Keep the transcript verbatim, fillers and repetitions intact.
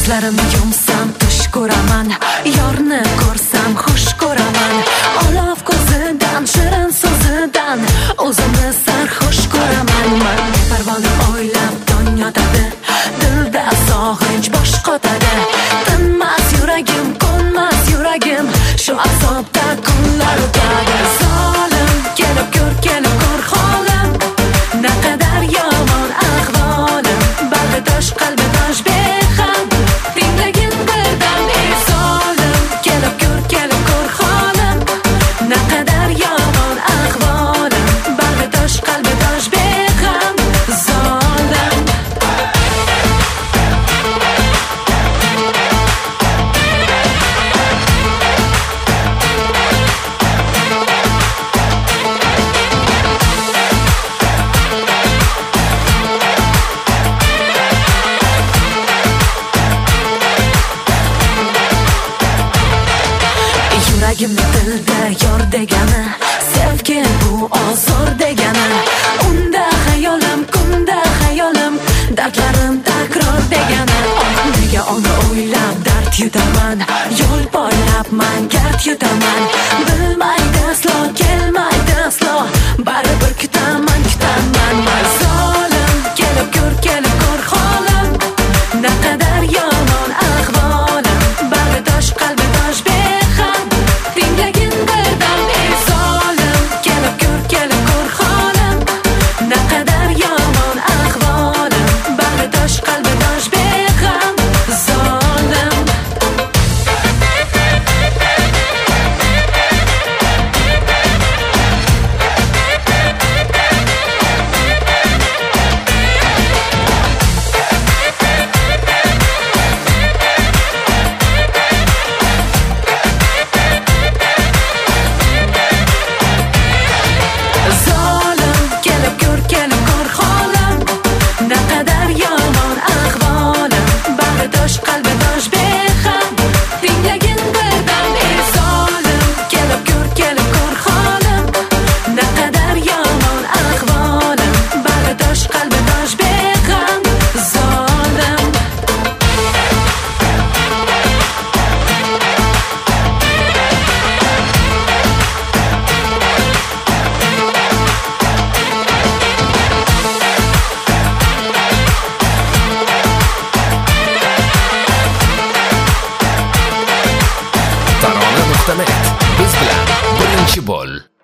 Ko'zlarimni yumsam tush ko'raman, yorni ko'rsam xush ko'raman. Olov ko'zidan, shirin so'zidan o'zimni sarxush ko'raman. Man parvona o'ylab tong yotadi, dilda sog'inch bosh qotadi. Tinmas yuragim, qo'nmas yuragim, shu azobda kunlar o'tadi. Zolim kelib ko'r, kelib ko'r holim, naqadar yomon ahvolim. Bag'ri tosh, qalbi tosh beham, tinglagin birdan. Ey zolim kelib ko'r, kelib ko'r holim, naqadar yomon ahvolim. Bag'ri tosh, qalbi tosh beham, zolim. Yuragimni dilda yor degani, sevgi bu ozor degani. Unda hayolim, kunda hayolim, dardlarim takror degani. Oh, nega uni o'ylab dard yutaman, yo'l poylabman, gard yutaman. Bilmaydi aslo, kelmaydi aslo, baribir kutaman, kutaman. Man zolim kelib ko'r, kelib ko'r holim, naqadar yomon ahvolim. Bag'ri tosh, qalbi tosh beham, tinglagin birdan. Ey zolim kelib ko'r, kelib ko'r holim, naqadar yomon ahvolim. Bag'ri tosh, qalbi tosh beham, zolim. Zolim kelib ko'r, kelib ko'r holim, naqadar yomon ahvolim. Bag'ri tosh, qalbi tosh beham, tinglagin birdan. Ey zolim kelib ko'r, kelib ko'r holim, naqadar yomon ahvolim. Bag'ri tosh, qalbi tosh beham, zolim. tarona nuqta net biz bilan birinchi bo'l.